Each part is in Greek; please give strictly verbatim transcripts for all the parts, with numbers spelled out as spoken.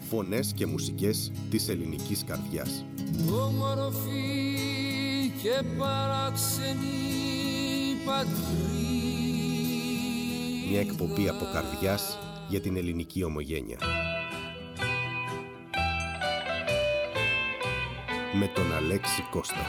Φωνές και μουσικές της ελληνικής καρδιάς. Όμορφη και παράξενη πατρίδα. Μια εκπομπή από καρδιάς για την ελληνική ομογένεια. Με τον Αλέξη Κώστα.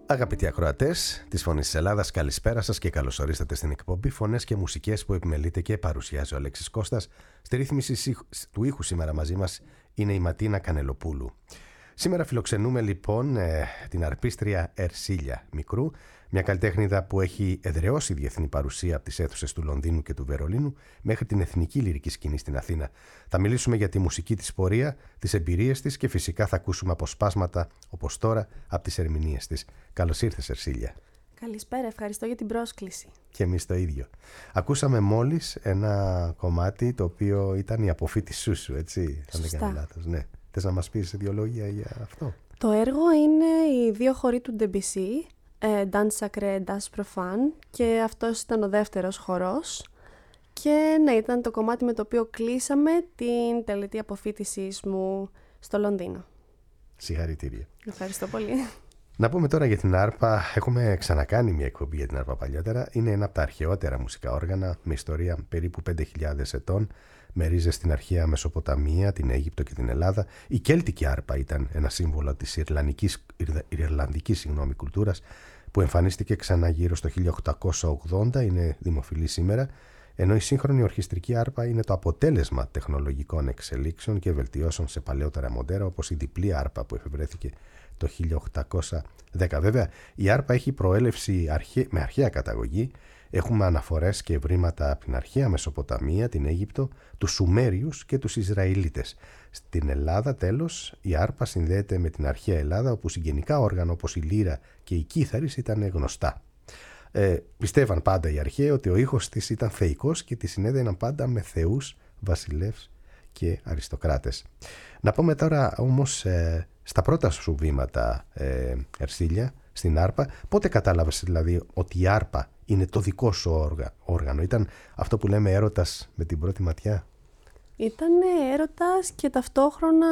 Αγαπητοί ακροατές της Φωνής της Ελλάδας, καλησπέρα σας και καλώς ορίσατε στην εκπομπή Φωνές και Μουσικές που επιμελείται και παρουσιάζει ο Αλέξης Κώστας. Στη ρύθμιση του ήχου σήμερα μαζί μας είναι η Ματίνα Κανελοπούλου. Σήμερα φιλοξενούμε λοιπόν ε, την αρπίστρια Ερσίλια Μικρού, μια καλλιτέχνηδα που έχει εδραιώσει διεθνή παρουσία από τις αίθουσες του Λονδίνου και του Βερολίνου μέχρι την εθνική λυρική σκηνή στην Αθήνα. Θα μιλήσουμε για τη μουσική της πορεία, τις εμπειρίες της και φυσικά θα ακούσουμε αποσπάσματα όπως τώρα από τις ερμηνείες της. Καλώς ήρθες, Ερσίλια. Καλησπέρα, ευχαριστώ για την πρόσκληση. Και εμείς το ίδιο. Ακούσαμε μόλις ένα κομμάτι το οποίο ήταν η αποφύτισή σου, έτσι. Αν δεν κάνω λάθος, ναι. Θες να μας πεις δύο λόγια για αυτό? Το έργο είναι οι δύο χοροί του Ντεμπισί, Dans Sacré, Das Profane, και αυτός ήταν ο δεύτερος χορός. Και ναι, ήταν το κομμάτι με το οποίο κλείσαμε την τελετή αποφύτισής μου στο Λονδίνο. Συγχαρητήρια. Ευχαριστώ πολύ. Να πούμε τώρα για την άρπα. Έχουμε ξανακάνει μια εκπομπή για την άρπα παλιότερα. Είναι ένα από τα αρχαιότερα μουσικά όργανα με ιστορία περίπου πέντε χιλιάδες ετών, με ρίζες στην αρχαία Μεσοποταμία, την Αίγυπτο και την Ελλάδα. Η κέλτικη άρπα ήταν ένα σύμβολο της Ιρλανδικής, Ιρλανδικής συγγνώμη, κουλτούρας που εμφανίστηκε ξανά γύρω στο χίλια οκτακόσια ογδόντα, είναι δημοφιλή σήμερα, ενώ η σύγχρονη ορχιστρική άρπα είναι το αποτέλεσμα τεχνολογικών εξελίξεων και βελτιώσεων σε παλαιότερα μοντέλα, όπως η διπλή άρπα που εφευρέθηκε το χίλια οκτακόσια δέκα. Βέβαια, η άρπα έχει προέλευση αρχαί... με αρχαία καταγωγή. Έχουμε αναφορές και ευρήματα από την αρχαία Μεσοποταμία, την Αίγυπτο, τους Σουμέριους και τους Ισραηλίτες. Στην Ελλάδα, τέλος, η άρπα συνδέεται με την αρχαία Ελλάδα, όπου συγγενικά όργανα όπως η λύρα και η κύθαρης ήταν γνωστά. Ε, πιστεύαν πάντα οι αρχαίοι ότι ο ήχος της ήταν θεϊκός και τη συνέδεναν πάντα με θεούς, βασιλεύς και αριστοκράτες. Να πούμε τώρα όμως ε, στα πρώτα σου βήματα, ε, Ερσίλια, στην άρπα. Πότε κατάλαβες δηλαδή ότι η άρπα είναι το δικό σου όργα, όργανο? Ήταν αυτό που λέμε έρωτας με την πρώτη ματιά? Ήταν έρωτας και ταυτόχρονα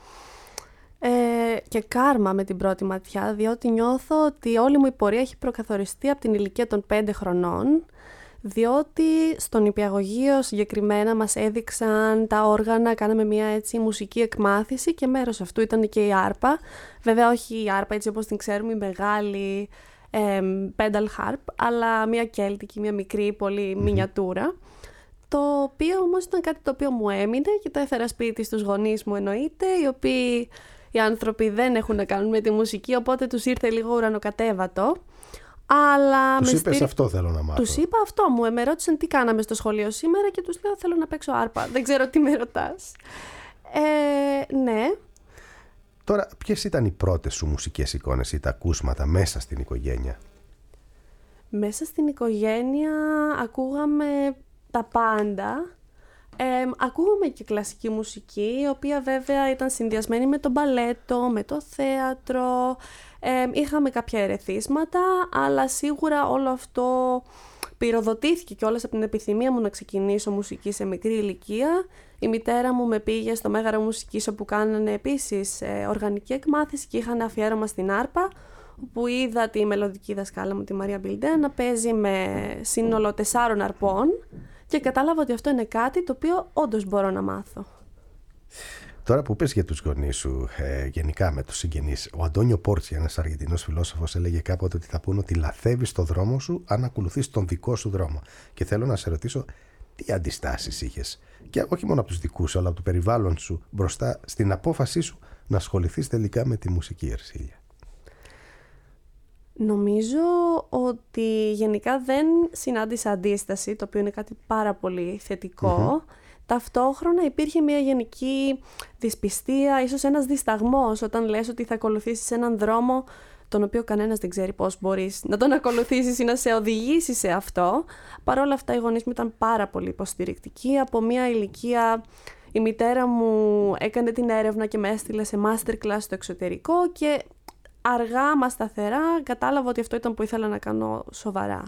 ε, και κάρμα με την πρώτη ματιά, διότι νιώθω ότι όλη μου η πορεία έχει προκαθοριστεί από την ηλικία των πέντε χρονών, διότι στον νηπιαγωγείο συγκεκριμένα μας έδειξαν τα όργανα, κάναμε μια έτσι μουσική εκμάθηση και μέρος αυτού ήταν και η άρπα. Βέβαια όχι η άρπα έτσι όπως την ξέρουμε, η μεγάλη ε, pedal harp, αλλά μια κέλτικη, μια μικρή, πολύ mm-hmm. μινιατούρα. Το οποίο όμως ήταν κάτι το οποίο μου έμεινε και το έφερα σπίτι στους γονείς μου, εννοείται, οι οποίοι οι άνθρωποι δεν έχουν να κάνουν με τη μουσική, οπότε τους ήρθε λίγο ουρανοκατέβατο. Αλλά τους είπες στήρι... αυτό θέλω να μάθω. Τους είπα αυτό, μου με ρώτησαν τι κάναμε στο σχολείο σήμερα και τους λέω θέλω να παίξω άρπα. Δεν ξέρω τι με ρωτάς. Ε, ναι. Τώρα, ποιες ήταν οι πρώτες σου μουσικές εικόνες ή τα ακούσματα μέσα στην οικογένεια? Μέσα στην οικογένεια ακούγαμε τα πάντα. Ε, ακούγαμε και κλασική μουσική, η οποία βέβαια ήταν συνδυασμένη με το μπαλέτο, με το θέατρο. Ε, είχαμε κάποια ερεθίσματα, αλλά σίγουρα όλο αυτό πυροδοτήθηκε κιόλας από την επιθυμία μου να ξεκινήσω μουσική σε μικρή ηλικία. Η μητέρα μου με πήγε στο Μέγαρο Μουσικής, όπου κάνανε επίσης ε, οργανική εκμάθηση και είχαν αφιέρωμα στην άρπα, όπου είδα τη μελωδική δασκάλα μου, τη Μαρία Μπιλντέ, να παίζει με σύνολο τεσσάρων αρπών και κατάλαβα ότι αυτό είναι κάτι το οποίο όντως μπορώ να μάθω. Τώρα που πες για τους γονείς σου, ε, γενικά με τους συγγενείς, ο Αντώνιο Πόρτσι, ένας Αργεντινός φιλόσοφος, έλεγε κάποτε ότι θα πούνε ότι λαθεύεις το δρόμο σου αν ακολουθείς τον δικό σου δρόμο. Και θέλω να σε ρωτήσω, τι αντιστάσεις είχες, και όχι μόνο από τους δικούς σου, αλλά από το περιβάλλον σου, μπροστά στην απόφασή σου να ασχοληθείς τελικά με τη μουσική, Ερσίλια? Νομίζω ότι γενικά δεν συνάντησα αντίσταση, το οποίο είναι κάτι πάρα πολύ θετικό. Mm-hmm. Ταυτόχρονα υπήρχε μια γενική δυσπιστία, ίσως ένας δισταγμός όταν λες ότι θα ακολουθήσεις έναν δρόμο τον οποίο κανένας δεν ξέρει πώς μπορείς να τον ακολουθήσεις ή να σε οδηγήσει σε αυτό. Παρ' όλα αυτά οι γονείς μου ήταν πάρα πολύ υποστηρικτικοί. Από μια ηλικία η μητέρα μου έκανε την έρευνα και με έστειλε σε masterclass στο εξωτερικό και αργά μα σταθερά κατάλαβα ότι αυτό ήταν που ήθελα να κάνω σοβαρά.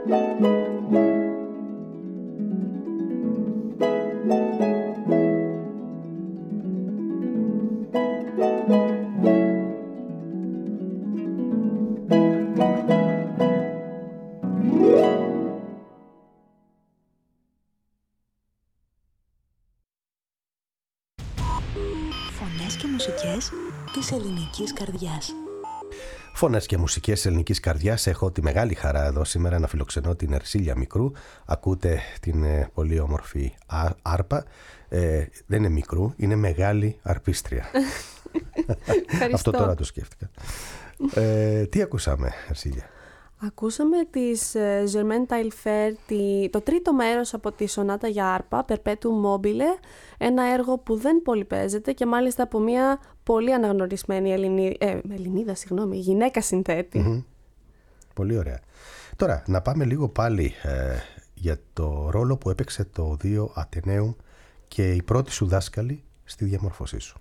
Φωνές και μουσικές της ελληνικής καρδιάς. Φωνές και μουσικές της ελληνικής καρδιάς. Έχω τη μεγάλη χαρά εδώ σήμερα να φιλοξενώ την Ερσίλια Μικρού. Ακούτε την ε, πολύ όμορφη α, άρπα. Ε, δεν είναι μικρού, είναι μεγάλη αρπίστρια. Αυτό τώρα το σκέφτηκα. Ε, τι ακούσαμε, Ερσίλια? Ακούσαμε της Germaine Taillefer, το τρίτο μέρος από τη σονάτα για άρπα, Perpetuum mobile, ένα έργο που δεν πολύ παίζεται και μάλιστα από μια πολύ αναγνωρισμένη Ελληνίδα, ε, Ελληνίδα συγγνώμη, γυναίκα συνθέτη. Mm-hmm. Πολύ ωραία. Τώρα, να πάμε λίγο πάλι ε, για το ρόλο που έπαιξε το Οδείο Αθηναίουμ και η πρώτη σου δάσκαλη στη διαμόρφωσή σου.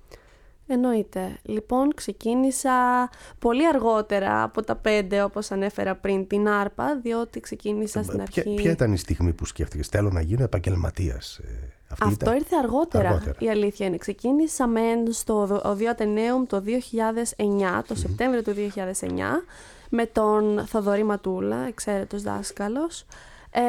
Εννοείται. Λοιπόν, ξεκίνησα πολύ αργότερα από τα πέντε, όπως ανέφερα πριν, την άρπα, διότι ξεκίνησα στην αρχή... Ποια, ποια ήταν η στιγμή που σκέφτηκες, θέλω να γίνω επαγγελματίας? Αυτή Αυτό ήταν... ήρθε αργότερα, αργότερα, η αλήθεια είναι. Ξεκίνησα μεν στο Οδείο Αθηναίουμ το δύο χιλιάδες εννιά, το mm-hmm. Σεπτέμβριο του δύο χιλιάδες εννιά, με τον Θοδωρή Ματούλα, εξαίρετος δάσκαλος. Ε,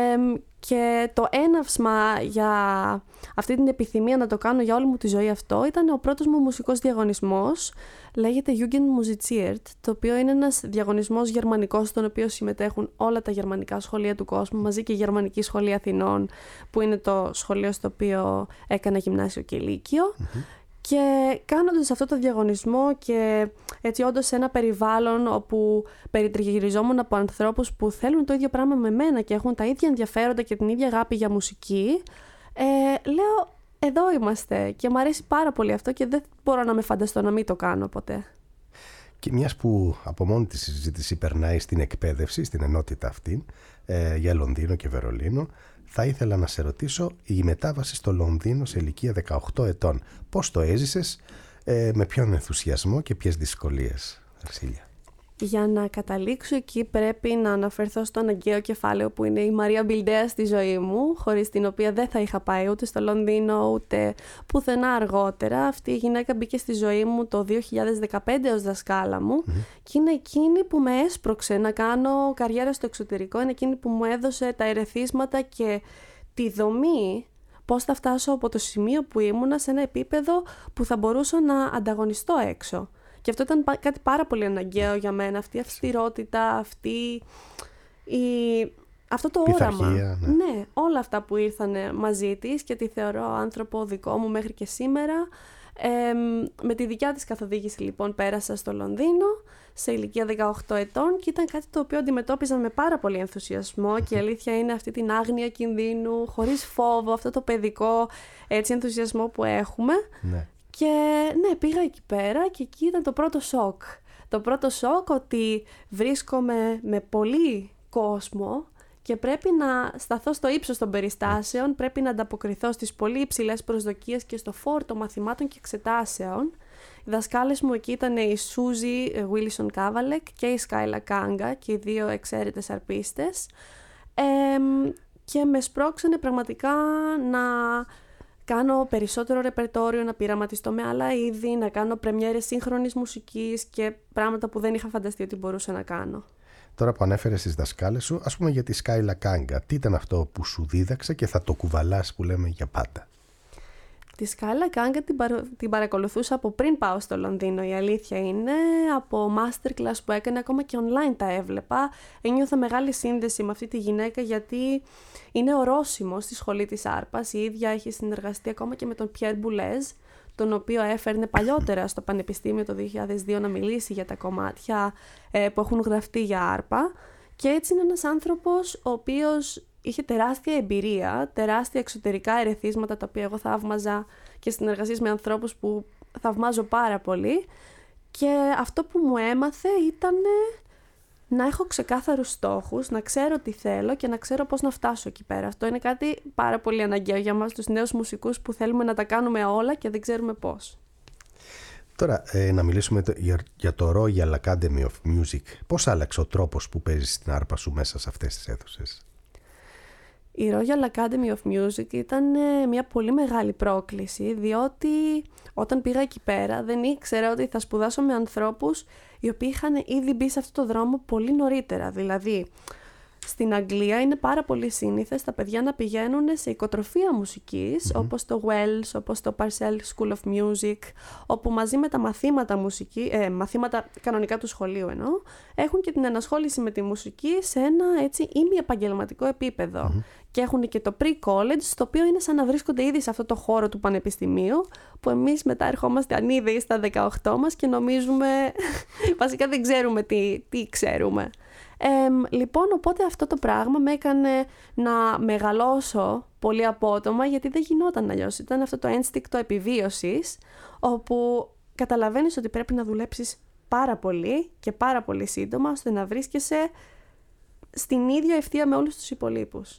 και το έναυσμα για αυτή την επιθυμία να το κάνω για όλη μου τη ζωή αυτό ήταν ο πρώτος μου μουσικός διαγωνισμός. Λέγεται Jugendmusiziert, το οποίο είναι ένας διαγωνισμός γερμανικός στον οποίο συμμετέχουν όλα τα γερμανικά σχολεία του κόσμου, μαζί και η Γερμανική Σχολή Αθηνών, που είναι το σχολείο στο οποίο έκανα γυμνάσιο και λύκειο. Mm-hmm. Και κάνοντας αυτό το διαγωνισμό και έτσι όντως σε ένα περιβάλλον όπου περιτριγυριζόμουν από ανθρώπους που θέλουν το ίδιο πράγμα με μένα και έχουν τα ίδια ενδιαφέροντα και την ίδια αγάπη για μουσική, ε, λέω εδώ είμαστε και μου αρέσει πάρα πολύ αυτό και δεν μπορώ να με φανταστώ να μην το κάνω ποτέ. Και μιας που από μόνη τη συζήτηση περνάει στην εκπαίδευση, στην ενότητα αυτή, ε, για Λονδίνο και Βερολίνο, θα ήθελα να σε ρωτήσω η μετάβαση στο Λονδίνο σε ηλικία δεκαοκτώ ετών. Πώς το έζησες, ε, με ποιον ενθουσιασμό και ποιες δυσκολίες, Ερσίλια? Για να καταλήξω εκεί πρέπει να αναφερθώ στο αναγκαίο κεφάλαιο που είναι η Μαρία Μπιλντέα στη ζωή μου, χωρίς την οποία δεν θα είχα πάει ούτε στο Λονδίνο ούτε πουθενά αργότερα. Αυτή η γυναίκα μπήκε στη ζωή μου το δύο χιλιάδες δεκαπέντε ως δασκάλα μου mm-hmm. και είναι εκείνη που με έσπρωξε να κάνω καριέρα στο εξωτερικό, είναι εκείνη που μου έδωσε τα ερεθίσματα και τη δομή πώς θα φτάσω από το σημείο που ήμουνα σε ένα επίπεδο που θα μπορούσα να ανταγωνιστώ έξω. Και αυτό ήταν κάτι πάρα πολύ αναγκαίο για μένα, αυτή η αυστηρότητα, αυτή η... αυτό το όραμα. Ναι. ναι, όλα αυτά που ήρθαν μαζί της και τη θεωρώ άνθρωπο δικό μου μέχρι και σήμερα. Ε, με τη δικιά της καθοδήγηση λοιπόν πέρασα στο Λονδίνο σε ηλικία δεκαοκτώ ετών και ήταν κάτι το οποίο αντιμετώπιζα με πάρα πολύ ενθουσιασμό και η αλήθεια είναι αυτή την άγνοια κινδύνου, χωρίς φόβο, αυτό το παιδικό έτσι, ενθουσιασμό που έχουμε. Ναι. Και ναι, πήγα εκεί πέρα και εκεί ήταν το πρώτο σοκ. Το πρώτο σοκ ότι βρίσκομαι με πολύ κόσμο και πρέπει να σταθώ στο ύψος των περιστάσεων, πρέπει να ανταποκριθώ στις πολύ υψηλές προσδοκίες και στο φόρτο μαθημάτων και εξετάσεων. Οι δασκάλες μου εκεί ήταν η Σούζι Βίλισον Κάβαλεκ και η Σκάιλα Κάγκα και οι δύο εξαίρετες αρπίστες. Ε, και με σπρώξανε πραγματικά να... κάνω περισσότερο ρεπερτόριο, να πειραματιστώ με άλλα είδη, να κάνω πρεμιέρες σύγχρονης μουσικής και πράγματα που δεν είχα φανταστεί ότι μπορούσα να κάνω. Τώρα που ανέφερες στις δασκάλες σου, ας πούμε για τη Σκάιλα Κάγκα, τι ήταν αυτό που σου δίδαξε και θα το κουβαλάς που λέμε για πάντα? Τη Σκάιλα Κάγκα την, παρα... την παρακολουθούσα από πριν πάω στο Λονδίνο, η αλήθεια είναι, από masterclass που έκανε, ακόμα και online τα έβλεπα. Ένιωθα μεγάλη σύνδεση με αυτή τη γυναίκα γιατί είναι ορόσημο στη σχολή της άρπας. Η ίδια έχει συνεργαστεί ακόμα και με τον Πιέρ Μπουλέζ, τον οποίο έφερνε παλιότερα στο Πανεπιστήμιο το δύο χιλιάδες δύο να μιλήσει για τα κομμάτια ε, που έχουν γραφτεί για άρπα. Και έτσι είναι ένας άνθρωπος ο οποίος είχε τεράστια εμπειρία, τεράστια εξωτερικά ερεθίσματα τα οποία εγώ θαύμαζα και συνεργασίες με ανθρώπους που θαυμάζω πάρα πολύ. Και αυτό που μου έμαθε ήταν να έχω ξεκάθαρους στόχους, να ξέρω τι θέλω και να ξέρω πώς να φτάσω εκεί πέρα. Αυτό είναι κάτι πάρα πολύ αναγκαίο για μας τους νέους μουσικούς που θέλουμε να τα κάνουμε όλα και δεν ξέρουμε πώς. Τώρα, ε, να μιλήσουμε το, για, για το Royal Academy of Music. Πώς άλλαξε ο τρόπος που παίζεις την άρπα σου μέσα σε αυτές τις αίθουσες? Η Royal Academy of Music ήταν ε, μια πολύ μεγάλη πρόκληση, διότι όταν πήγα εκεί πέρα δεν ήξερα ότι θα σπουδάσω με ανθρώπους οι οποίοι είχαν ήδη μπει σε αυτό το δρόμο πολύ νωρίτερα. Δηλαδή, στην Αγγλία είναι πάρα πολύ σύνηθες τα παιδιά να πηγαίνουν σε οικοτροφία μουσικής, mm-hmm. όπως το Wells, όπως το Purcell School of Music, όπου μαζί με τα μαθήματα, μουσική, ε, μαθήματα κανονικά του σχολείου εννοώ, έχουν και την ενασχόληση με τη μουσική σε ένα έτσι ημι-επαγγελματικό επίπεδο. Mm-hmm. Και έχουν και το pre-college, το οποίο είναι σαν να βρίσκονται ήδη σε αυτό το χώρο του πανεπιστημίου, που εμείς μετά ερχόμαστε ανίδεοι στα δεκαοκτώ μας και νομίζουμε, βασικά δεν ξέρουμε τι, τι ξέρουμε. Ε, λοιπόν, οπότε αυτό το πράγμα με έκανε να μεγαλώσω πολύ απότομα, γιατί δεν γινόταν αλλιώς. Ήταν αυτό το ένστικτο επιβίωσης, όπου καταλαβαίνεις ότι πρέπει να δουλέψεις πάρα πολύ και πάρα πολύ σύντομα, ώστε να βρίσκεσαι στην ίδια ευθεία με όλους τους υπολείπους.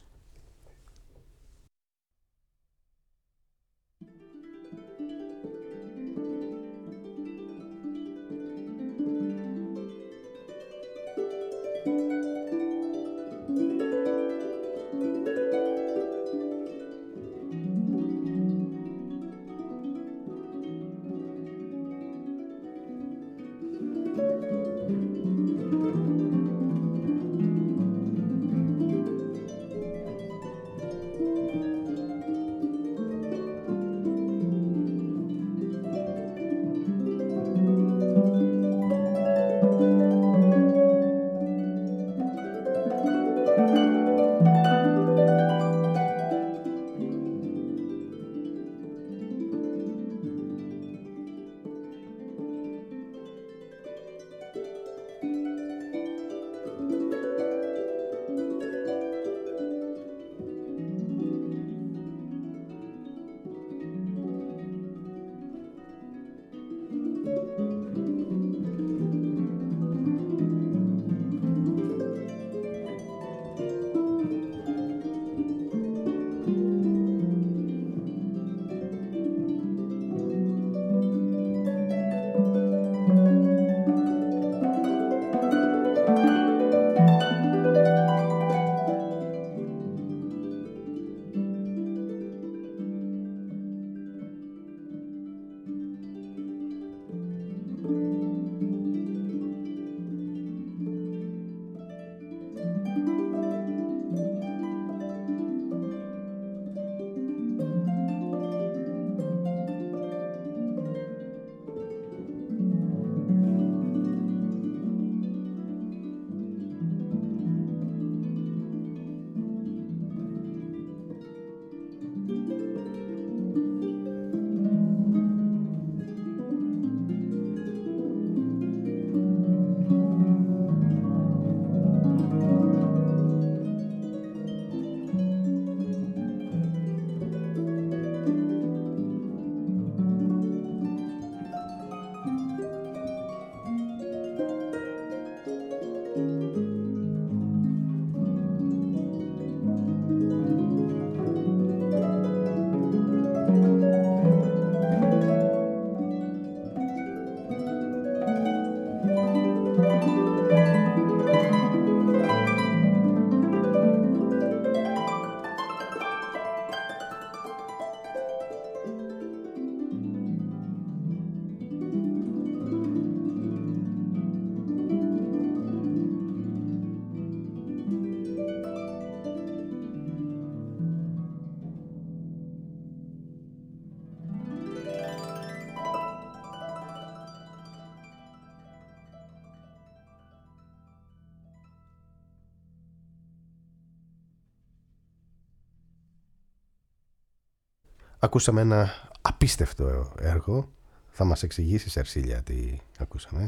Ακούσαμε ένα απίστευτο έργο. Θα μας εξηγήσεις, Ερσίλια, τι ακούσαμε?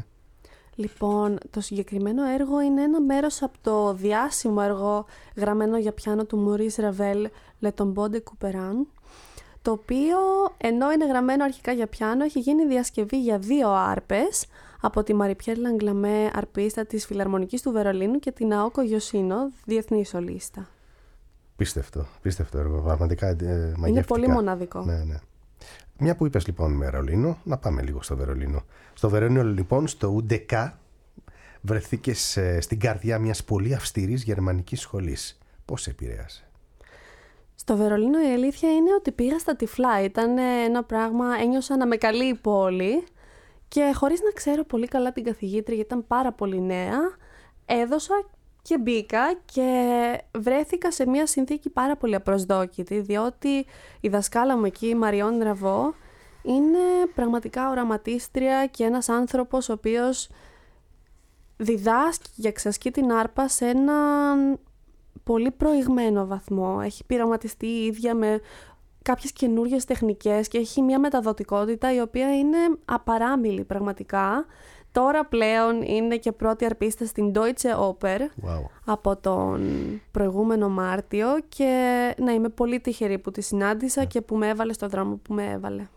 Λοιπόν, το συγκεκριμένο έργο είναι ένα μέρος από το διάσημο έργο γραμμένο για πιάνο του Maurice Ravel, Le Tombeau de Couperin, το οποίο, ενώ είναι γραμμένο αρχικά για πιάνο, έχει γίνει διασκευή για δύο άρπες από τη Marie-Pierre Langlamé, αρπίστα της Φιλαρμονικής του Βερολίνου, και την Αόκο Γιοσίνο, διεθνή σολίστα. Πίστευτο, πίστευτο έργο, πραγματικά ε, μαγευτικά. Είναι πολύ μοναδικό. Ναι, ναι. Μια που είπες λοιπόν Βερολίνο, να πάμε λίγο στο Βερολίνο. Στο Βερολίνο λοιπόν, στο ου ντι κέι, βρεθήκες στην καρδιά μιας πολύ αυστηρής γερμανικής σχολής. Πώς σε επηρέασε? Στο Βερολίνο η αλήθεια είναι ότι πήγα στα τυφλά. Ήταν ένα πράγμα, ένιωσα να με καλεί η πόλη και χωρίς να ξέρω πολύ καλά την καθηγήτρια, γιατί ήταν πάρα πολύ νέα, έδωσα και μπήκα και βρέθηκα σε μια συνθήκη πάρα πολύ απροσδόκητη, διότι η δασκάλα μου εκεί, η Μαριόν Ραβό, είναι πραγματικά οραματίστρια και ένας άνθρωπος ο οποίος διδάσκει και εξασκεί την άρπα σε έναν πολύ προηγμένο βαθμό. Έχει πειραματιστεί η ίδια με κάποιες καινούργιες τεχνικές και έχει μια μεταδοτικότητα η οποία είναι απαράμιλη πραγματικά. Τώρα πλέον είναι και πρώτη αρπίστα στην Deutsche Oper wow. από τον προηγούμενο Μάρτιο και να είμαι πολύ τυχερή που τη συνάντησα yeah. και που με έβαλε στον δρόμο που με έβαλε.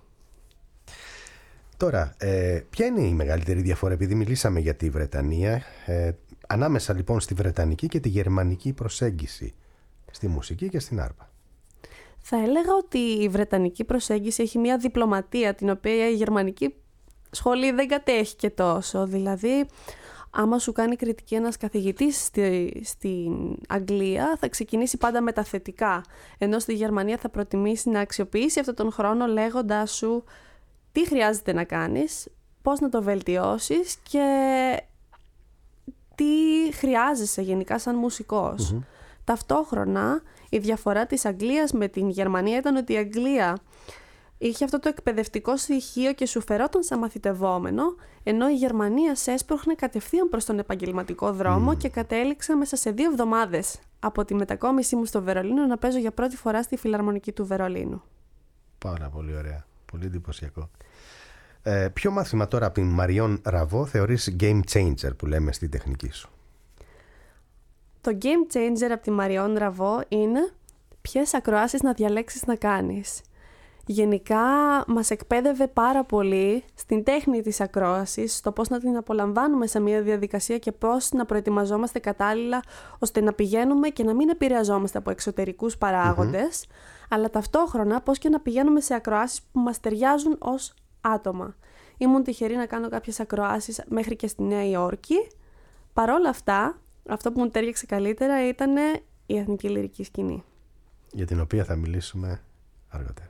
Τώρα, ε, ποια είναι η μεγαλύτερη διαφορά, επειδή μιλήσαμε για τη Βρετανία, ε, ανάμεσα λοιπόν στη βρετανική και τη γερμανική προσέγγιση στη μουσική και στην άρπα? Θα έλεγα ότι η βρετανική προσέγγιση έχει μια διπλωματία την οποία η γερμανική σχολή δεν κατέχει και τόσο. Δηλαδή, άμα σου κάνει κριτική ένας καθηγητής στη, στην Αγγλία, θα ξεκινήσει πάντα με τα θετικά, ενώ στη Γερμανία θα προτιμήσει να αξιοποιήσει αυτόν τον χρόνο λέγοντάς σου τι χρειάζεται να κάνεις, πώς να το βελτιώσεις και τι χρειάζεσαι γενικά σαν μουσικός. Mm-hmm. Ταυτόχρονα, η διαφορά της Αγγλίας με την Γερμανία ήταν ότι η Αγγλία είχε αυτό το εκπαιδευτικό στοιχείο και σου φερόταν σαν μαθητευόμενο, ενώ η Γερμανία σε έσπροχνε κατευθείαν προς τον επαγγελματικό δρόμο mm. και κατέληξα μέσα σε δύο εβδομάδες από τη μετακόμισή μου στο Βερολίνο να παίζω για πρώτη φορά στη Φιλαρμονική του Βερολίνου. Πάρα πολύ ωραία. Πολύ εντυπωσιακό. Ε, ποιο μάθημα τώρα από την Μαριόν Ραβό θεωρείς game changer που λέμε στη τεχνική σου? Το game changer από τη Μαριόν Ραβό είναι ποιες ακροάσεις να διαλέξεις να κάνεις. Γενικά μας εκπαίδευε πάρα πολύ στην τέχνη της ακρόασης, στο πώς να την απολαμβάνουμε σε μια διαδικασία και πώς να προετοιμαζόμαστε κατάλληλα ώστε να πηγαίνουμε και να μην επηρεαζόμαστε από εξωτερικούς παράγοντες, mm-hmm. αλλά ταυτόχρονα πώς και να πηγαίνουμε σε ακροάσεις που μας ταιριάζουν ως άτομα. Ήμουν τυχερή να κάνω κάποιες ακροάσεις μέχρι και στη Νέα Υόρκη. Παρόλα αυτά, αυτό που μου τέριαξε καλύτερα ήταν η εθνική λυρική σκηνή. Για την οποία θα μιλήσουμε αργότερα.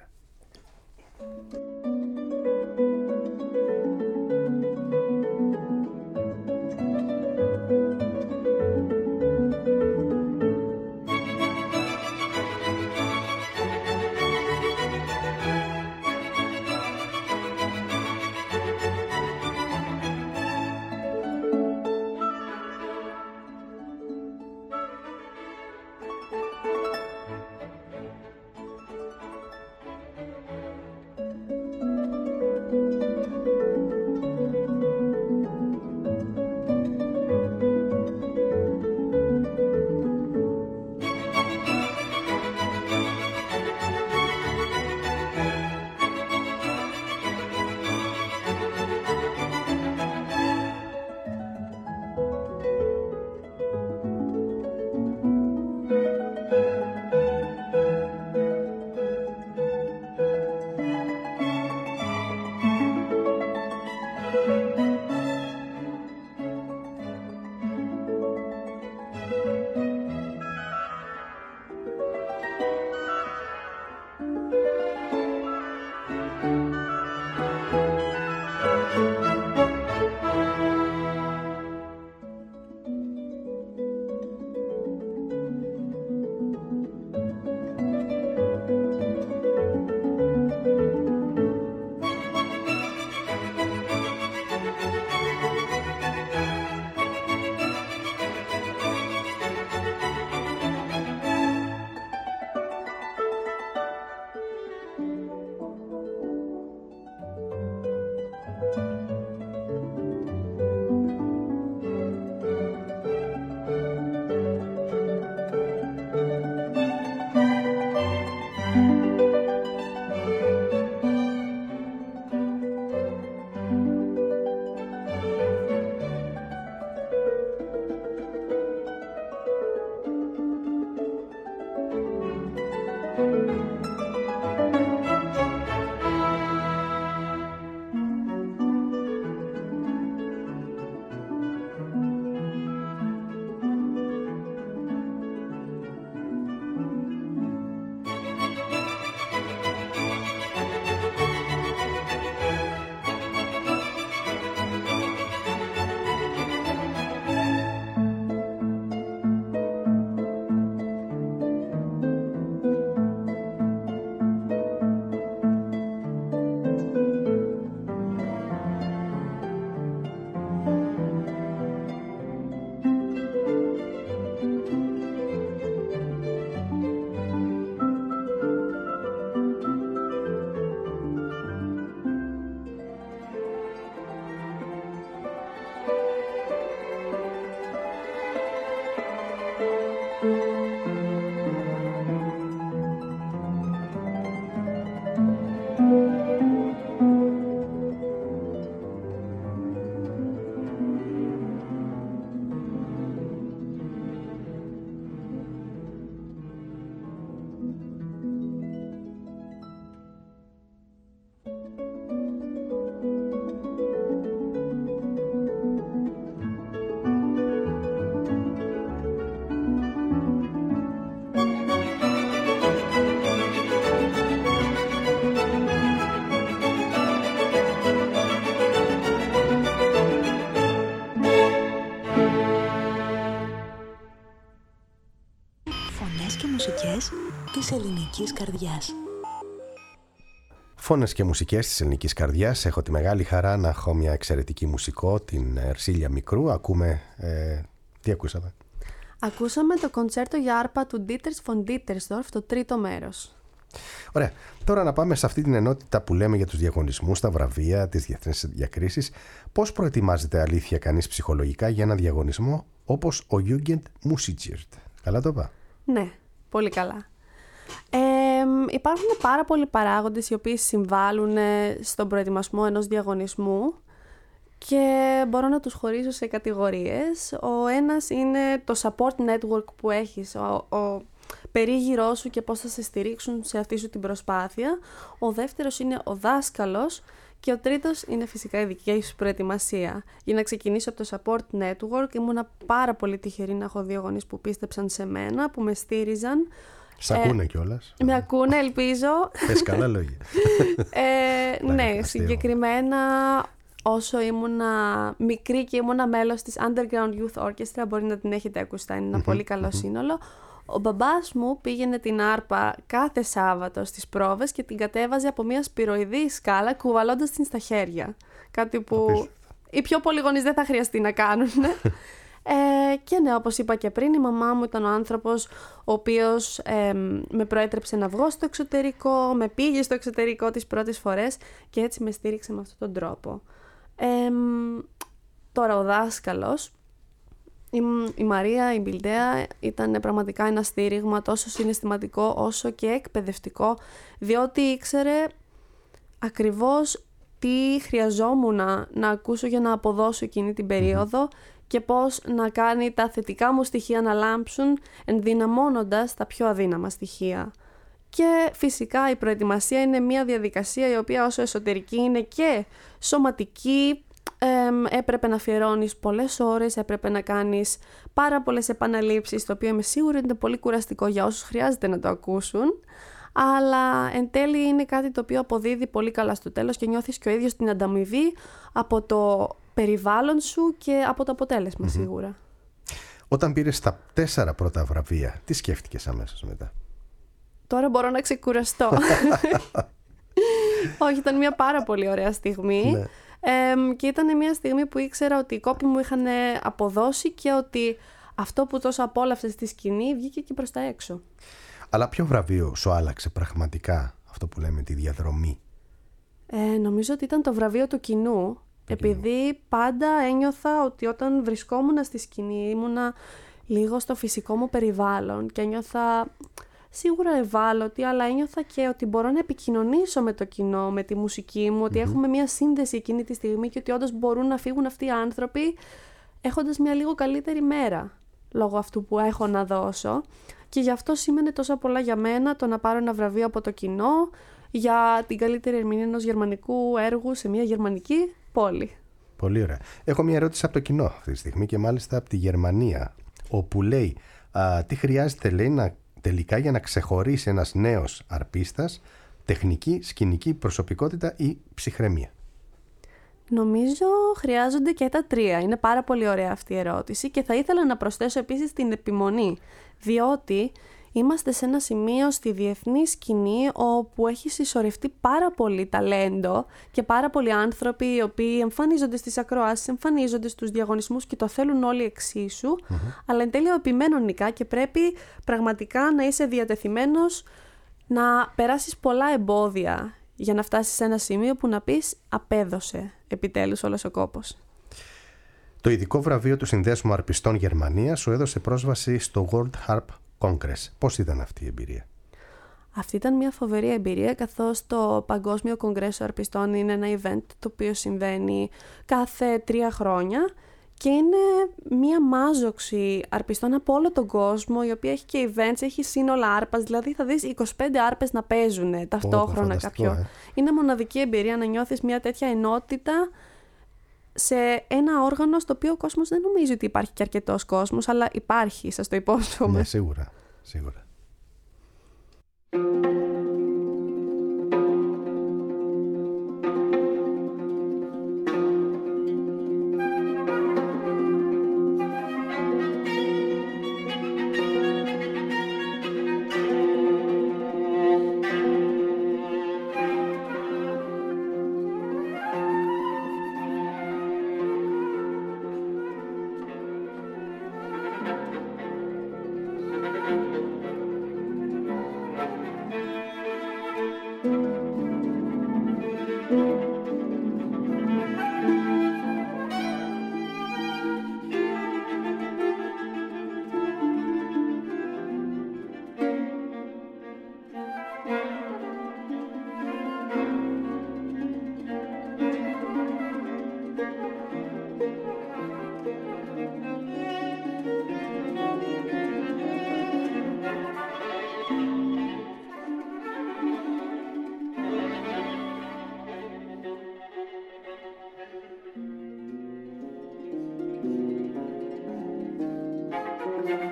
Φωνές και μουσικές της ελληνικής καρδιάς. Φώνες και μουσικές της ελληνικής καρδιάς. Έχω τη μεγάλη χαρά να έχω μια εξαιρετική μουσικό, την Ερσίλια Μικρού. Ακούμε... Ε, τι ακούσαμε? Ακούσαμε το κοντσέρτο για άρπα του Dieters von Dietersdorf, το τρίτο μέρος. Ωραία. Τώρα να πάμε σε αυτή την ενότητα που λέμε για τους διαγωνισμούς, τα βραβεία, τις διεθνείς διακρίσεις. Πώς προετοιμάζεται αλήθεια κανείς ψυχολογικά για ένα διαγωνισμό όπως ο Jugend Musikert? Καλά το είπα? Ναι, πολύ καλά. Ε, υπάρχουν πάρα πολλοί παράγοντες οι οποίοι συμβάλλουν στον προετοιμασμό ενός διαγωνισμού και μπορώ να τους χωρίσω σε κατηγορίες. Ο ένας είναι το support network που έχεις, ο, ο περίγυρός σου και πώς θα σε στηρίξουν σε αυτή σου την προσπάθεια. Ο δεύτερος είναι ο δάσκαλος και ο τρίτος είναι φυσικά η δική σου προετοιμασία. Για να ξεκινήσω από το support network, ήμουνα πάρα πολύ τυχερή να έχω δύο γονείς που πίστεψαν σε μένα, που με στήριζαν. Σ' ακούνε ε, κιόλας. Με ακούνε, ελπίζω. Πες καλά λόγια. ε, ναι, συγκεκριμένα όσο ήμουνα μικρή και ήμουνα μέλος της Underground Youth Orchestra, μπορεί να την έχετε ακουστά, είναι ένα πολύ καλό σύνολο. Ο μπαμπάς μου πήγαινε την άρπα κάθε Σάββατο στις πρόβες και την κατέβαζε από μια σπυροειδή σκάλα κουβαλώντας την στα χέρια. Κάτι που Απίστευτα. Οι πιο πολλοί γονείς δεν θα χρειαστεί να κάνουν. Ε, και ναι, όπως είπα και πριν, η μαμά μου ήταν ο άνθρωπος ο οποίος ε, με προέτρεψε να βγω στο εξωτερικό, με πήγε στο εξωτερικό τις πρώτες φορές και έτσι με στήριξε με αυτόν τον τρόπο. Ε, τώρα ο δάσκαλος, η, η Μαρία, η Μπιλντέα, ήταν πραγματικά ένα στήριγμα τόσο συναισθηματικό όσο και εκπαιδευτικό, διότι ήξερε ακριβώς τι χρειαζόμουν να, να ακούσω για να αποδώσω εκείνη την περίοδο mm-hmm. και πώς να κάνει τα θετικά μου στοιχεία να λάμψουν, ενδυναμώνοντας τα πιο αδύναμα στοιχεία. Και φυσικά η προετοιμασία είναι μια διαδικασία η οποία όσο εσωτερική είναι και σωματική. Ε, έπρεπε να αφιερώνεις πολλές ώρες, έπρεπε να κάνεις πάρα πολλές επαναλήψεις, το οποίο είμαι σίγουρη είναι πολύ κουραστικό για όσους χρειάζεται να το ακούσουν, αλλά εν τέλει είναι κάτι το οποίο αποδίδει πολύ καλά στο τέλος και νιώθεις και ο ίδιος την ανταμοιβή από το περιβάλλον σου και από το αποτέλεσμα mm-hmm. σίγουρα. Όταν πήρες τα τέσσερα πρώτα βραβεία, τι σκέφτηκες αμέσως μετά? Τώρα μπορώ να ξεκουραστώ. Όχι, ήταν μια πάρα πολύ ωραία στιγμή. Ναι. Ε, και ήταν μια στιγμή που ήξερα ότι οι κόποι μου είχαν αποδώσει και ότι αυτό που τόσο απόλαυσα στη σκηνή βγήκε και προς τα έξω. Αλλά ποιο βραβείο σου άλλαξε πραγματικά αυτό που λέμε τη διαδρομή? Ε, νομίζω ότι ήταν το βραβείο του κοινού, το επειδή κοινού. Πάντα ένιωθα ότι όταν βρισκόμουν στη σκηνή ήμουνα λίγο στο φυσικό μου περιβάλλον και ένιωθα σίγουρα ευάλωτη, αλλά ένιωθα και ότι μπορώ να επικοινωνήσω με το κοινό, με τη μουσική μου, ότι mm-hmm. έχουμε μια σύνδεση εκείνη τη στιγμή και ότι όντως μπορούν να φύγουν αυτοί οι άνθρωποι έχοντας μια λίγο καλύτερη μέρα λόγω αυτού που έχω να δώσω. Και γι' αυτό σήμαινε τόσο πολλά για μένα το να πάρω ένα βραβείο από το κοινό για την καλύτερη ερμηνεία ενός γερμανικού έργου σε μια γερμανική πόλη. Πολύ ωραία. Έχω μια ερώτηση από το κοινό αυτή τη στιγμή και μάλιστα από τη Γερμανία, όπου λέει α, τι χρειάζεται, λέει, να τελικά για να ξεχωρίσει ένας νέος αρπίστας, τεχνική, σκηνική, προσωπικότητα ή ψυχραιμία? Νομίζω χρειάζονται και τα τρία. Είναι πάρα πολύ ωραία αυτή η ερώτηση και θα ήθελα να προσθέσω επίσης την επιμονή, διότι είμαστε σε ένα σημείο στη διεθνή σκηνή όπου έχει συσσωρευτεί πάρα πολύ ταλέντο και πάρα πολλοί άνθρωποι οι οποίοι εμφανίζονται στις ακροάσεις, εμφανίζονται στους διαγωνισμούς και το θέλουν όλοι εξίσου, mm-hmm. αλλά εν τέλει επιμένουν νικά και πρέπει πραγματικά να είσαι διατεθειμένος να περάσεις πολλά εμπόδια για να φτάσεις σε ένα σημείο που να πεις απέδωσε επιτέλους όλος ο κόπος. Το ειδικό βραβείο του Συνδέσμου Αρπιστών Γερμανίας σου έδωσε πρόσβαση στο World Harp Congress. Πώς ήταν αυτή η εμπειρία? Αυτή ήταν μια φοβερή εμπειρία, καθώς το Παγκόσμιο Κογκρέσο Αρπιστών είναι ένα event το οποίο συμβαίνει κάθε τρία χρόνια και είναι μια μάζοξη αρπιστών από όλο τον κόσμο, η οποία έχει και events, έχει σύνολα άρπας, δηλαδή θα δεις είκοσι πέντε άρπες να παίζουν ταυτόχρονα κάποιο. Ε. Είναι μοναδική εμπειρία να νιώθεις μια τέτοια ενότητα σε ένα όργανο στο οποίο ο κόσμος δεν νομίζει ότι υπάρχει και αρκετός κόσμος, αλλά υπάρχει, σας το υπόσχομαι. Ναι, σίγουρα, σίγουρα.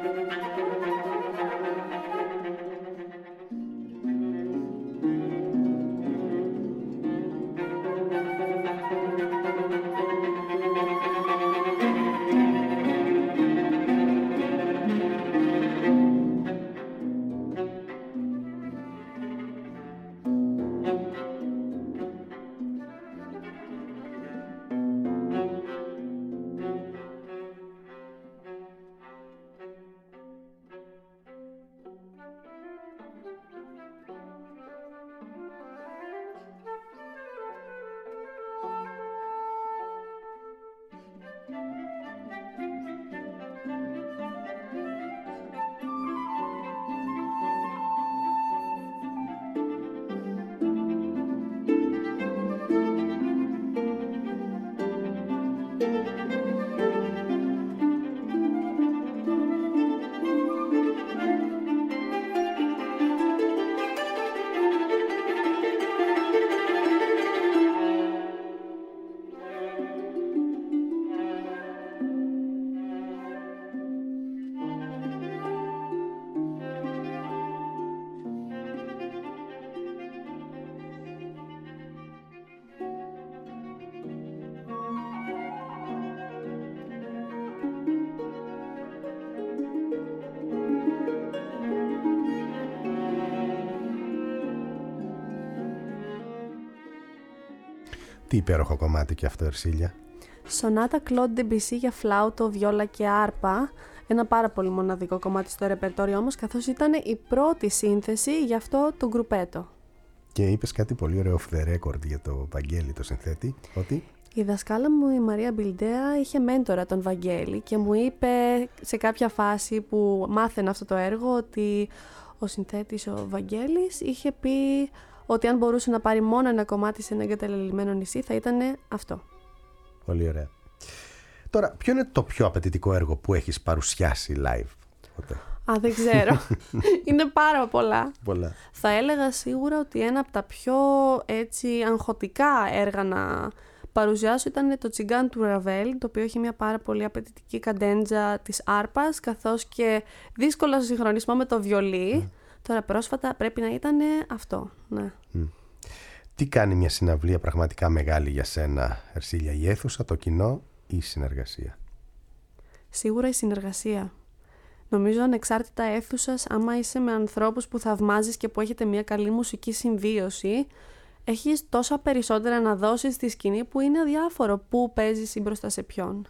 Τι υπέροχο κομμάτι και αυτό, Ερσίλια. Σονάτα Claude Debussy για φλάουτο, βιόλα και άρπα. Ένα πάρα πολύ μοναδικό κομμάτι στο ρεπερτόριο όμως, καθώς ήταν η πρώτη σύνθεση για αυτό το γκρουπέτο. Και είπες κάτι πολύ ωραίο off the record για το Βαγγέλη, το συνθέτη, ότι... Η δασκάλα μου, η Μαρία Μπιλντέα, είχε μέντορα τον Βαγγέλη και μου είπε σε κάποια φάση που μάθαινα αυτό το έργο ότι ο συνθέτης ο Βαγγέλης είχε πει ότι αν μπορούσε να πάρει μόνο ένα κομμάτι σε ένα εγκαταλελειμμένο νησί θα ήταν αυτό. Πολύ ωραία. Τώρα, ποιο είναι το πιο απαιτητικό έργο που έχεις παρουσιάσει live? Α, δεν ξέρω. Είναι πάρα πολλά. πολλά. Θα έλεγα σίγουρα ότι ένα από τα πιο έτσι αγχωτικά έργα να παρουσιάσω ήταν το Τσιγκάν του Ραβέλ, το οποίο έχει μια πάρα πολύ απαιτητική καντέντζα της άρπας, καθώς και δύσκολο στο συγχρονισμό με το βιολί. Mm. Τώρα πρόσφατα πρέπει να ήταν αυτό. Ναι. Mm. Τι κάνει μια συναυλία πραγματικά μεγάλη για σένα, Ερσίλια? Η αίθουσα, το κοινό ή η συνεργασία? Σίγουρα η συνεργασία. Νομίζω ανεξάρτητα αίθουσας, άμα είσαι με ανθρώπους που θαυμάζεις και που έχετε μια καλή μουσική συμβίωση, έχεις τόσα περισσότερα να δώσεις στη σκηνή που είναι αδιάφορο πού παίζεις ή μπροστά σε ποιον.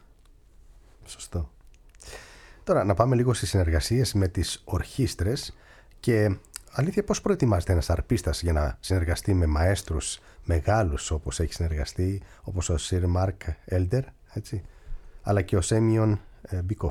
Σωστό. Τώρα να πάμε λίγο στις συνεργασίες με τις ορχήστρες και αλήθεια πώς προετοιμάζεται ένας αρπίστας για να συνεργαστεί με μαέστρους μεγάλους όπως έχει συνεργαστεί, όπως ο Σιρ Μάρκ Έλντερ, έτσι, αλλά και ο Σέμιον Μπίκοφ?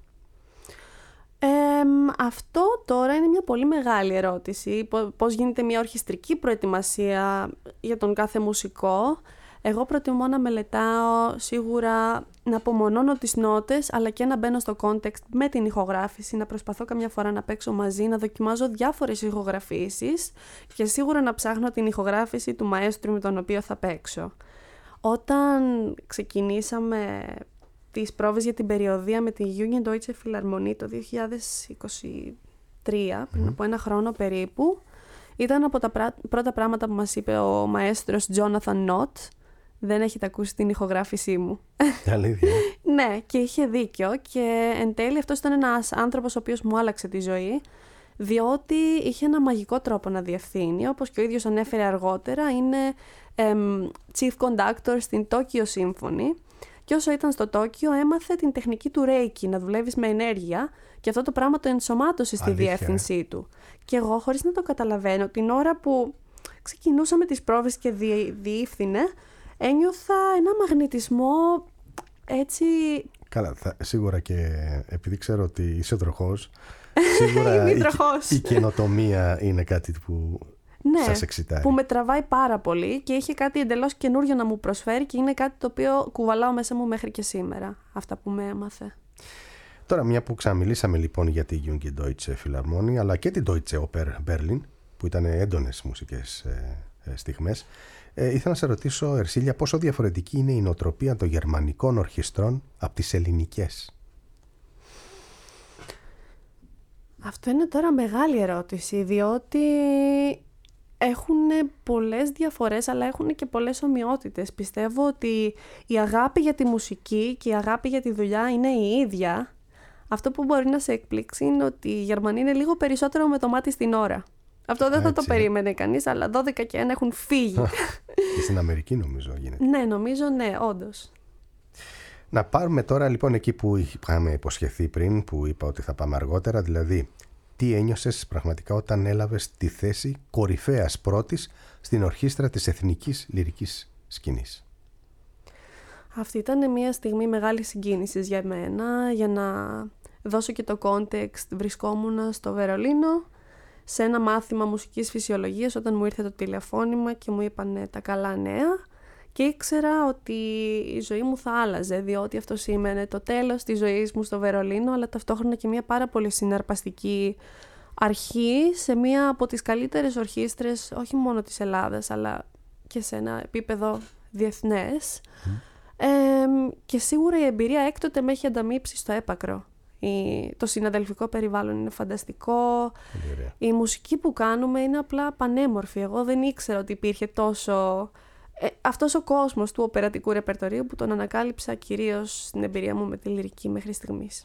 Ε, αυτό τώρα είναι μια πολύ μεγάλη ερώτηση. Πώς γίνεται μια ορχιστρική προετοιμασία για τον κάθε μουσικό. Εγώ προτιμώ να μελετάω, σίγουρα να απομονώνω τις νότες, αλλά και να μπαίνω στο context με την ηχογράφηση, να προσπαθώ καμιά φορά να παίξω μαζί, να δοκιμάζω διάφορες ηχογραφήσεις και σίγουρα να ψάχνω την ηχογράφηση του μαέστρου με τον οποίο θα παίξω. Όταν ξεκινήσαμε τις πρόβες για την περιοδεία με τη Jugenddeutsche Philharmonie το δύο χιλιάδες είκοσι τρία, πριν mm-hmm. από ένα χρόνο περίπου, ήταν από τα πρά... πρώτα πράγματα που μας είπε ο μαέστρος Jonathan Nott. Δεν έχετε ακούσει την ηχογράφησή μου. Αλήθεια. Ναι, και είχε δίκιο και εν τέλει αυτός ήταν ένας άνθρωπος ο οποίος μου άλλαξε τη ζωή, διότι είχε ένα μαγικό τρόπο να διευθύνει, όπως και ο ίδιος ανέφερε αργότερα, είναι εμ, chief conductor στην Tokyo Symphony. Και όσο ήταν στο Τόκιο έμαθε την τεχνική του Reiki, να δουλεύεις με ενέργεια, και αυτό το πράγμα το ενσωμάτωσε στη Αλήθεια, διεύθυνσή του. Και εγώ, χωρίς να το καταλαβαίνω, την ώρα που ξεκινούσαμε τις πρόβες και δι... διεύθυνε, ένιωθα ένα μαγνητισμό έτσι... Καλά, θα, σίγουρα, και επειδή ξέρω ότι είσαι τροχός, σίγουρα η, η καινοτομία είναι κάτι που... Ναι, σας εξητάρει. Που με τραβάει πάρα πολύ και είχε κάτι εντελώς καινούριο να μου προσφέρει και είναι κάτι το οποίο κουβαλάω μέσα μου μέχρι και σήμερα, αυτά που με έμαθε. Τώρα, μια που ξαναμιλήσαμε λοιπόν για τη Jugenddeutsche Philharmonie αλλά και την Deutsche Oper Berlin, που ήταν έντονες μουσικές ε, ε, στιγμές, ε, ήθελα να σε ρωτήσω, Ερσίλια, πόσο διαφορετική είναι η νοοτροπία των γερμανικών ορχιστρών από τις ελληνικές? Αυτό είναι τώρα μεγάλη ερώτηση, διότι έχουν πολλές διαφορές, αλλά έχουν και πολλές ομοιότητες. Πιστεύω ότι η αγάπη για τη μουσική και η αγάπη για τη δουλειά είναι η ίδια. Αυτό που μπορεί να σε εκπλήξει είναι ότι οι Γερμανοί είναι λίγο περισσότερο με το μάτι στην ώρα. Αυτό δεν θα το περίμενε κανείς, αλλά δώδεκα και ένα έχουν φύγει. Και στην Αμερική νομίζω γίνεται. Ναι, νομίζω ναι, όντως. Να πάρουμε τώρα λοιπόν εκεί που είχαμε υποσχεθεί πριν, που είπα ότι θα πάμε αργότερα, δηλαδή τι ένιωσες πραγματικά όταν έλαβες τη θέση κορυφαίας πρώτης στην ορχήστρα της Εθνικής Λυρικής Σκηνής? Αυτή ήταν μια στιγμή μεγάλης συγκίνησης για μένα. Για να δώσω και το context, βρισκόμουν στο Βερολίνο σε ένα μάθημα μουσικής φυσιολογίας όταν μου ήρθε το τηλεφώνημα και μου είπαν τα καλά νέα και ήξερα ότι η ζωή μου θα άλλαζε, διότι αυτό σήμαινε το τέλος της ζωής μου στο Βερολίνο, αλλά ταυτόχρονα και μια πάρα πολύ συναρπαστική αρχή σε μια από τις καλύτερες ορχήστρες όχι μόνο της Ελλάδας αλλά και σε ένα επίπεδο διεθνές. Mm. Ε, και σίγουρα η εμπειρία έκτοτε με έχει ανταμείψει στο έπακρο. Η, το συναδελφικό περιβάλλον είναι φανταστικό. Η μουσική που κάνουμε είναι απλά πανέμορφη. Εγώ δεν ήξερα ότι υπήρχε τόσο... Ε, αυτός ο κόσμος του οπερατικού ρεπερτορίου που τον ανακάλυψα κυρίως στην εμπειρία μου με τη λυρική μέχρι στιγμής.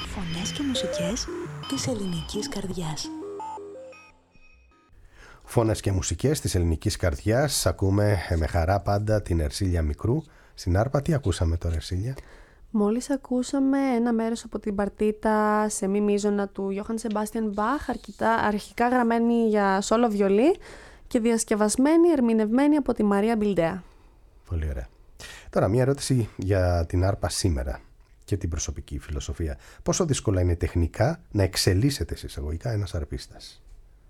Φωνές και μουσικές της ελληνικής καρδιάς. Φωνές και μουσικές της ελληνικής καρδιάς. Ακούμε με χαρά πάντα την Ερσίλια Μικρού στην άρπα. Τι ακούσαμε τώρα, Ερσίλια? Μόλις ακούσαμε ένα μέρος από την παρτίτα σε μη μείζωνα του Johann Sebastian Bach, αρκετά, αρχικά γραμμένη για σόλο βιολί και διασκευασμένη, ερμηνευμένη από τη Μαρία Μπιλντέα. Πολύ ωραία. Τώρα μια ερώτηση για την άρπα σήμερα και την προσωπική φιλοσοφία. Πόσο δύσκολα είναι τεχνικά να εξελίσσεται σε εισαγωγικά ένας αρπίστας?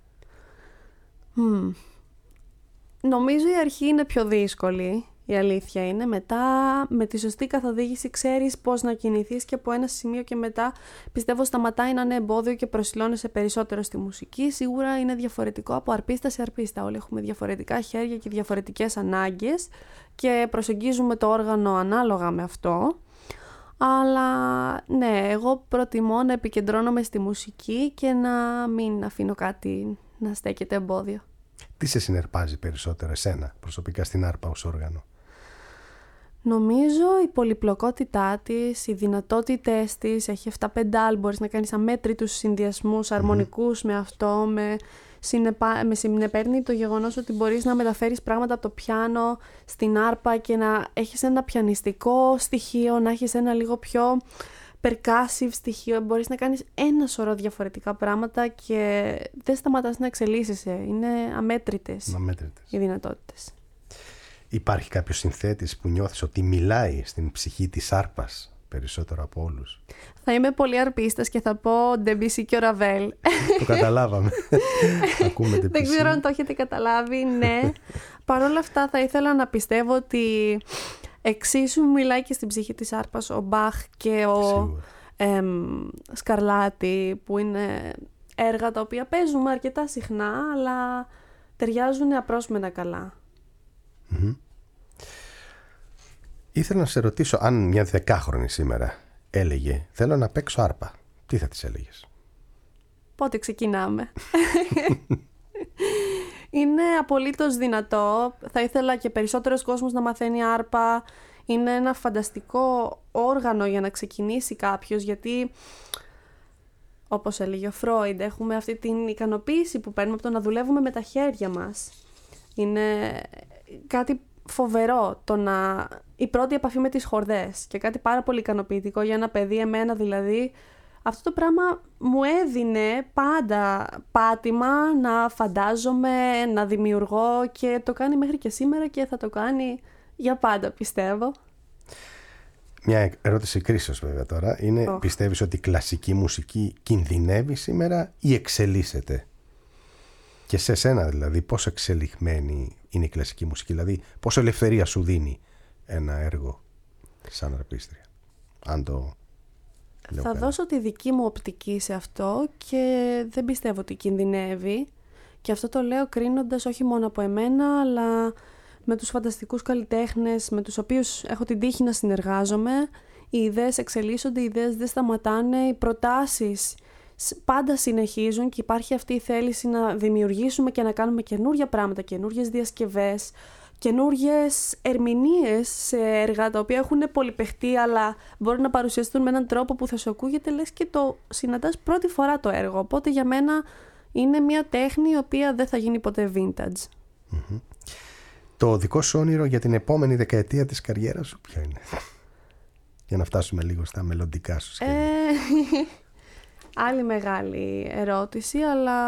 Mm. Νομίζω η αρχή είναι πιο δύσκολη, η αλήθεια είναι. Μετά με τη σωστή καθοδήγηση ξέρεις πώς να κινηθείς και από ένα σημείο και μετά πιστεύω σταματάει να είναι εμπόδιο και προσιλώνεσαι περισσότερο στη μουσική. Σίγουρα είναι διαφορετικό από αρπίστα σε αρπίστα. Όλοι έχουμε διαφορετικά χέρια και διαφορετικές ανάγκες και προσεγγίζουμε το όργανο ανάλογα με αυτό. Αλλά ναι, εγώ προτιμώ να επικεντρώνομαι στη μουσική και να μην αφήνω κάτι να στέκεται εμπόδιο. Τι σε συνερπάζει περισσότερο εσένα προσωπικά στην άρπα ως όργανο? Νομίζω η πολυπλοκότητά της, οι δυνατότητες της, έχει επτά πεντάλ, μπορείς να κάνεις αμέτρητους συνδυασμούς αρμονικούς mm. με αυτό, με, συνεπα... με συνεπέρνει το γεγονός ότι μπορείς να μεταφέρεις πράγματα από το πιάνο στην άρπα και να έχεις ένα πιανιστικό στοιχείο, να έχεις ένα λίγο πιο percussive στοιχείο, μπορείς να κάνεις ένα σωρό διαφορετικά πράγματα και δεν σταματάς να εξελίσσεσαι, είναι αμέτρητες, αμέτρητες. οι δυνατότητες. Υπάρχει κάποιος συνθέτης που νιώθεις ότι μιλάει στην ψυχή της άρπας περισσότερο από όλους? Θα είμαι πολύ αρπίστας και θα πω Debussy και ο Ravel. Το καταλάβαμε. Ακούμε Debussy. Δεν ξέρω αν το έχετε καταλάβει, ναι. Παρ' όλα αυτά θα ήθελα να πιστεύω ότι εξίσου μιλάει και στην ψυχή της άρπας ο Μπαχ και ο εμ, Σκαρλάτι, που είναι έργα τα οποία παίζουμε αρκετά συχνά, αλλά ταιριάζουν απρόσμενα καλά. Mm-hmm. Ήθελα να σε ρωτήσω, αν μια δεκάχρονη σήμερα έλεγε θέλω να παίξω άρπα, τι θα της έλεγες? Πότε ξεκινάμε? Είναι απολύτως δυνατό. Θα ήθελα και περισσότερος κόσμος να μαθαίνει άρπα. Είναι ένα φανταστικό όργανο για να ξεκινήσει κάποιος, γιατί όπως έλεγε ο Φρόιντ, έχουμε αυτή την ικανοποίηση που παίρνουμε από το να δουλεύουμε με τα χέρια μας. Είναι κάτι φοβερό το να... η πρώτη επαφή με τις χορδές και κάτι πάρα πολύ ικανοποιητικό για ένα παιδί, εμένα δηλαδή. Αυτό το πράγμα μου έδινε πάντα πάτημα να φαντάζομαι, να δημιουργώ, και το κάνει μέχρι και σήμερα και θα το κάνει για πάντα, πιστεύω. Μια ερώτηση κρίσεως βέβαια τώρα είναι, oh. πιστεύεις ότι η κλασική μουσική κινδυνεύει σήμερα ή εξελίσσεται? Και σε σένα δηλαδή πόσο εξελιγμένη είναι η κλασική μουσική, δηλαδή πόσο ελευθερία σου δίνει ένα έργο σαν αρπίστρια, αν το... Θα πέρα. δώσω τη δική μου οπτική σε αυτό και δεν πιστεύω ότι κινδυνεύει, και αυτό το λέω κρίνοντας όχι μόνο από εμένα αλλά με τους φανταστικούς καλλιτέχνες με τους οποίους έχω την τύχη να συνεργάζομαι. Οι ιδέες εξελίσσονται, οι ιδέες δεν σταματάνε, οι προτάσεις πάντα συνεχίζουν και υπάρχει αυτή η θέληση να δημιουργήσουμε και να κάνουμε καινούργια πράγματα, καινούργιες διασκευές, καινούργιες ερμηνείες σε έργα τα οποία έχουν πολυπαιχτεί αλλά μπορεί να παρουσιαστούν με έναν τρόπο που θα σου ακούγεται λες και το συναντάς πρώτη φορά το έργο. Οπότε για μένα είναι μια τέχνη η οποία δεν θα γίνει ποτέ vintage. Mm-hmm. Το δικό σου όνειρο για την επόμενη δεκαετία της καριέρας σου ποιο είναι? Για να φτάσουμε λίγο στα μελλοντικά σου σχέδια. Ε, άλλη μεγάλη ερώτηση, αλλά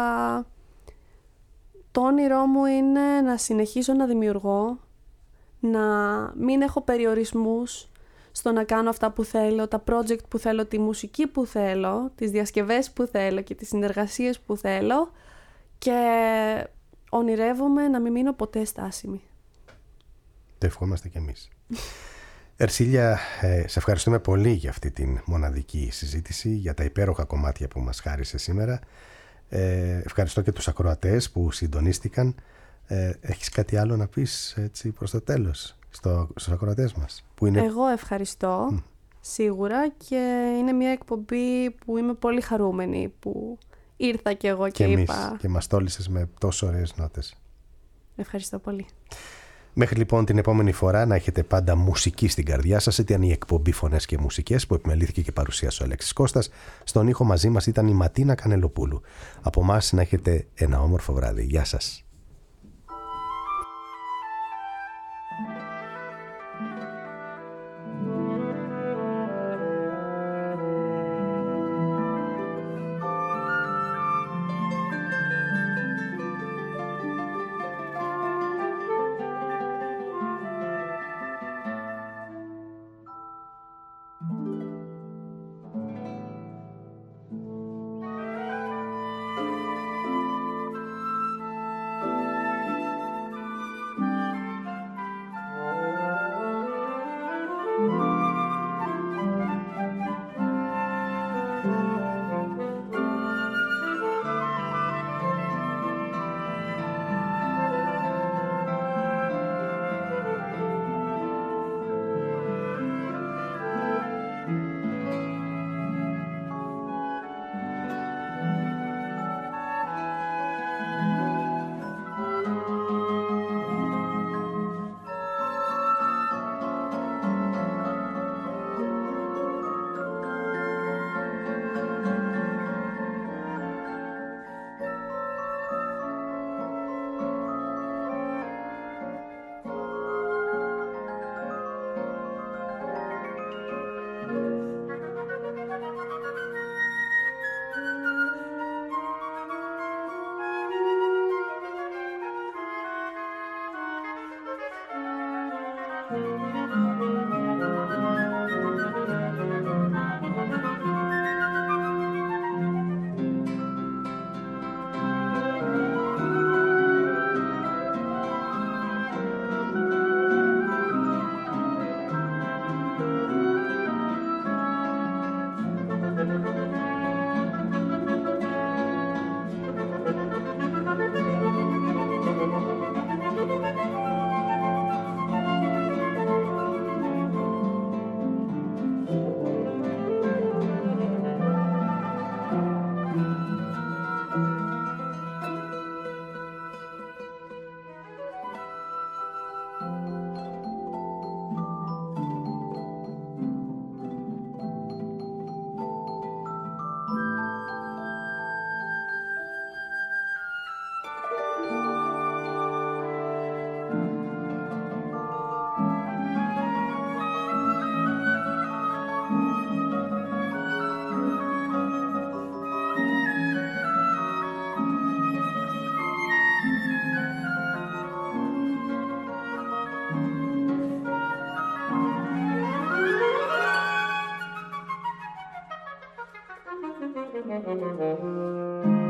το όνειρό μου είναι να συνεχίσω να δημιουργώ, να μην έχω περιορισμούς στο να κάνω αυτά που θέλω, τα project που θέλω, τη μουσική που θέλω, τις διασκευές που θέλω και τις συνεργασίες που θέλω, και ονειρεύομαι να μην μείνω ποτέ στάσιμη. Το ευχόμαστε κι εμείς. Ερσίλια, ε, σε ευχαριστούμε πολύ για αυτή την μοναδική συζήτηση, για τα υπέροχα κομμάτια που μας χάρισε σήμερα. Ε, ευχαριστώ και τους ακροατές που συντονίστηκαν. Ε, έχεις κάτι άλλο να πεις έτσι προς το τέλος στο, στους ακροατές μας? Που είναι... Εγώ ευχαριστώ, mm. σίγουρα, και είναι μια εκπομπή που είμαι πολύ χαρούμενη που ήρθα κι εγώ και, και είπα... Εμείς, και μας τόλισες με τόσο ωραίες νότες. Ευχαριστώ πολύ. Μέχρι λοιπόν την επόμενη φορά να έχετε πάντα μουσική στην καρδιά σας. Ήταν η εκπομπή Φωνές και Μουσικές που επιμελήθηκε και παρουσίασε ο Αλέξης Κώστας. Στον ήχο μαζί μας ήταν η Ματίνα Κανελοπούλου. Από εμάς να έχετε ένα όμορφο βράδυ. Γεια σας. Thank you.